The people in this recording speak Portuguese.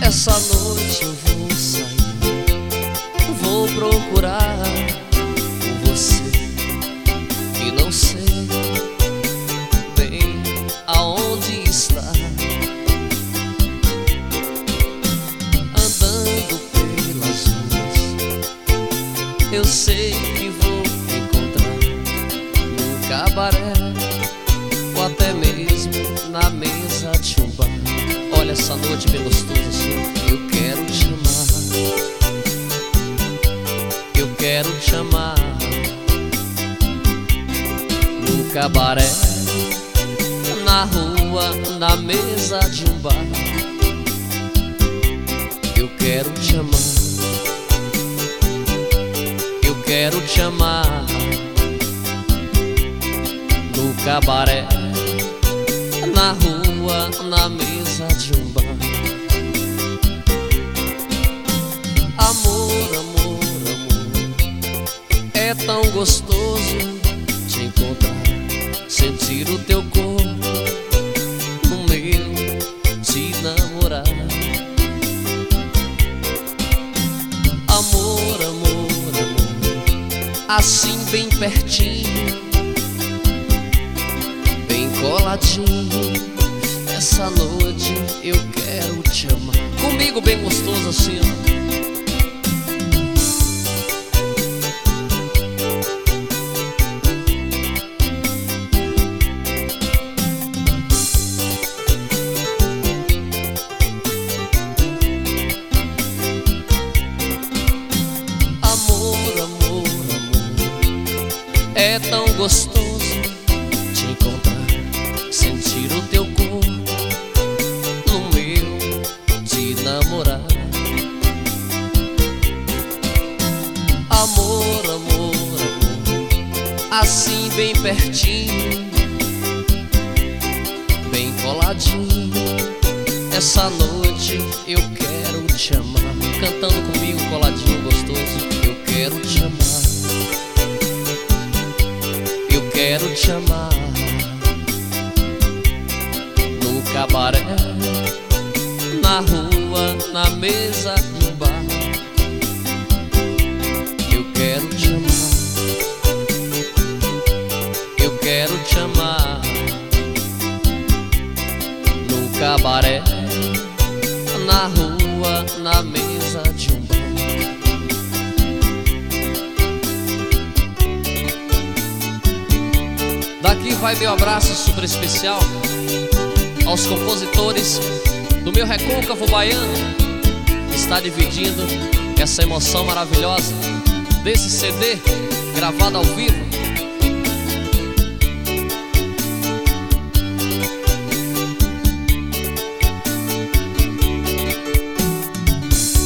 Essa noite eu vou sair, vou procurar por você, e não sei bem aonde está. Andando pelas ruas, eu sei que vou encontrar num cabaré, ou até mesmo na mesa de um bar. Olha, essa noite bem gostosa assim, eu quero te amar, eu quero te amar. No cabaré, na rua, na mesa de um bar, eu quero te amar, eu quero te amar. No cabaré, na rua, na mesa de um bar. Amor, amor, amor, é tão gostoso te encontrar, sentir o teu corpo no meu, te namorar. Amor, amor, amor, assim bem pertinho, bem coladinho. Essa noite eu quero te amar. Comigo bem gostoso assim, ó. Amor, amor, amor, é tão gostoso te encontrar, sentir o teu corpo no meu, te namorar. Amor, amor, amor, assim bem pertinho, bem coladinho. Essa noite eu quero te amar. Cantando comigo, coladinho, gostoso. Eu quero te amar, eu quero te amar. No cabaré, na rua, na mesa, no bar, eu quero te amar, eu quero te amar. No cabaré, na rua, na mesa de um bar. Daqui vai meu abraço super especial aos compositores do meu recôncavo baiano, que está dividindo essa emoção maravilhosa desse CD gravado ao vivo